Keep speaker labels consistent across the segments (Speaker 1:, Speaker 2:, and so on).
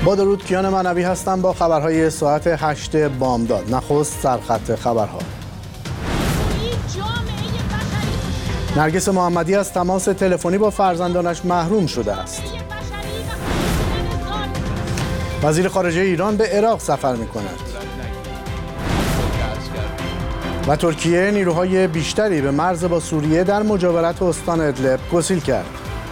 Speaker 1: با درود، کیان معنوی هستم با خبرهای ساعت 8 بامداد. نخست سرخط خبرها. نرگس محمدی از تماس تلفنی با فرزندانش محروم شده است. وزیر خارجه ایران به عراق سفر می‌کند. و ترکیه نیروهای بیشتری به مرز با سوریه در مجاورت استان ادلب گسیل کرد.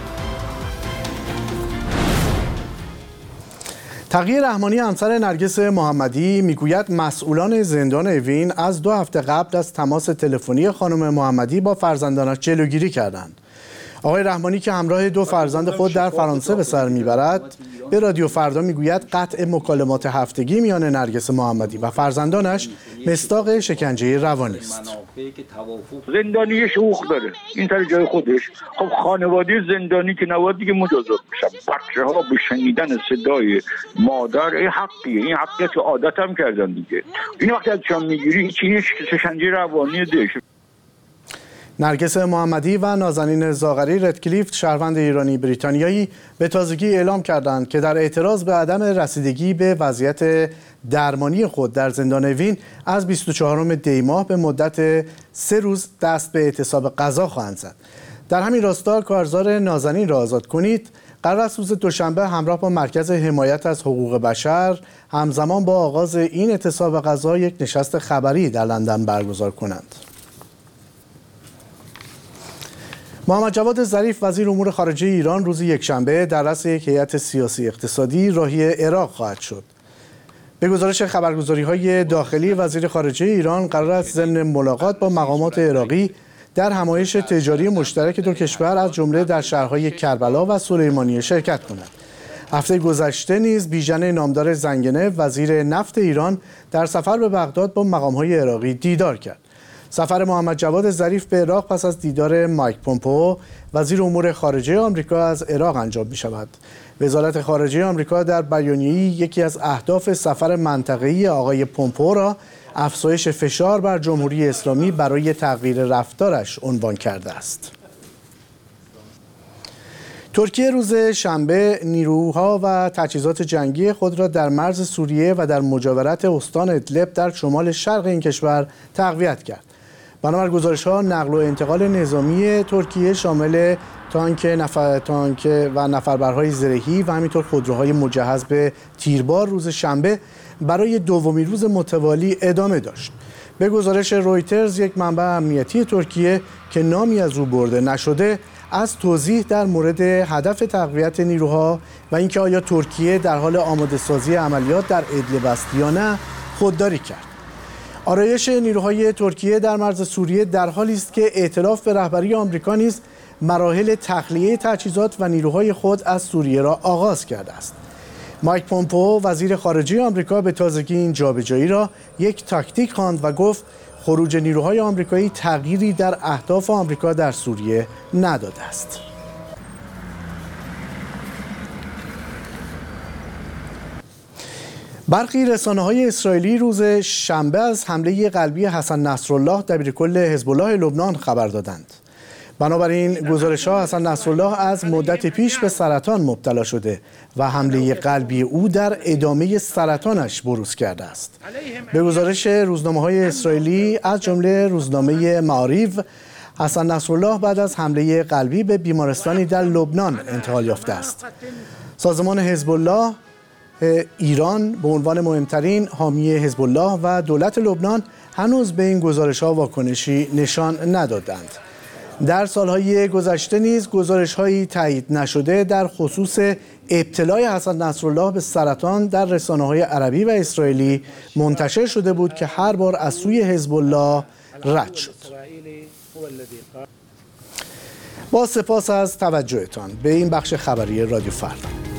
Speaker 1: تقی رحمانی همسر نرگس محمدی میگوید مسئولان زندان اوین از 2 هفته قبل از تماس تلفنی خانم محمدی با فرزندانش جلوگیری کردند. آقای رحمانی که همراه 2 فرزند خود در فرانسه به سر میبرد به رادیو فردا میگوید قطع مکالمات هفتگی میان نرگس محمدی و فرزندانش مصداق شکنجه روانی است.
Speaker 2: زندانی حقوق داره، این سر جای خودش. خب خانواده زندانی که نباید دیگه مجازات بشن. بچه‌ها به شنیدن صدای مادر این حقیه، این حقیه که عادت هم کردن دیگه. این وقتی ازشان میگیری هیچی شکنجه روانی دیگه.
Speaker 1: نرگس محمدی و نازنین زاغری ردکلیف، شهروند ایرانی بریتانیایی، به تازگی اعلام کردند که در اعتراض به عدم رسیدگی به وضعیت درمانی خود در زندان اوین از 24 دی ماه به مدت 3 روز دست به اعتصاب غذا خواهند زد. در همین راستا کارزار نازنین را آزاد کنید قرار است روز دوشنبه همراه با مرکز حمایت از حقوق بشر همزمان با آغاز این اعتصاب غذا یک نشست خبری در لندن برگزار کنند. محمد جواد ظریف وزیر امور خارجه ایران روز یکشنبه در رأس یک هیئت سیاسی اقتصادی راهی عراق خواهد شد. به گزارش خبرگزاری‌های داخلی، وزیر خارجه ایران قرار است ضمن ملاقات با مقامات عراقی در همایش تجاری مشترک 2 کشور از جمله در شهرهای کربلا و سلیمانیه شرکت کند. هفته گذشته نیز بیژن نامدار زنگنه وزیر نفت ایران در سفر به بغداد با مقام‌های عراقی دیدار کرد. سفر محمد جواد ظریف به عراق پس از دیدار مایک پومپئو وزیر امور خارجه آمریکا از عراق انجام می شود. وزارت خارجه آمریکا در بیانیه‌ای یکی از اهداف سفر منطقه‌ای آقای پومپئو را افزایش فشار بر جمهوری اسلامی برای تغییر رفتارش عنوان کرده است. ترکیه روز شنبه نیروها و تجهیزات جنگی خود را در مرز سوریه و در مجاورت استان ادلب در شمال شرق این کشور تقویت کرد. بنابر گزارش‌ها نقل و انتقال نظامی ترکیه شامل تانک و نفربرهای زرهی و همینطور خودروهای مجهز به تیربار روز شنبه برای 2مین روز متوالی ادامه داشت. به گزارش رویترز، یک منبع امنیتی ترکیه که نامی از او برده نشده از توضیح در مورد هدف تقویت نیروها و اینکه آیا ترکیه در حال آماده سازی عملیات در ادلب است یا نه خودداری کرد. آرایش نیروهای ترکیه در مرز سوریه در حالی است که ائتلاف به رهبری آمریکا نیز مراحل تخلیه تجهیزات و نیروهای خود از سوریه را آغاز کرده است. مایک پومپئو وزیر خارجه آمریکا به تازگی این جابجایی را یک تاکتیک خواند و گفت خروج نیروهای آمریکایی تغییری در اهداف آمریکا در سوریه نداده است. برخی رسانه‌های اسرائیلی روز شنبه از حمله قلبی حسن نصرالله دبیرکل حزب الله لبنان خبر دادند. بنابراین گزارش‌ها حسن نصرالله از مدت پیش به سرطان مبتلا شده و حمله قلبی او در ادامه سرطانش بروز کرده است. به گزارش روزنامه‌های اسرائیلی از جمله روزنامه معاریف، حسن نصرالله بعد از حمله قلبی به بیمارستانی در لبنان انتقال یافته است. سازمان حزب الله ایران به عنوان مهمترین حامی حزب الله و دولت لبنان هنوز به این گزارش‌ها واکنشی نشان ندادند. در سالهای گذشته نیز گزارش‌هایی تایید نشده در خصوص ابتلای حسن نصرالله به سرطان در رسانه‌های عربی و اسرائیلی منتشر شده بود که هر بار از سوی حزب الله رد شد. با سپاس از توجهتان به این بخش خبری رادیو فردا.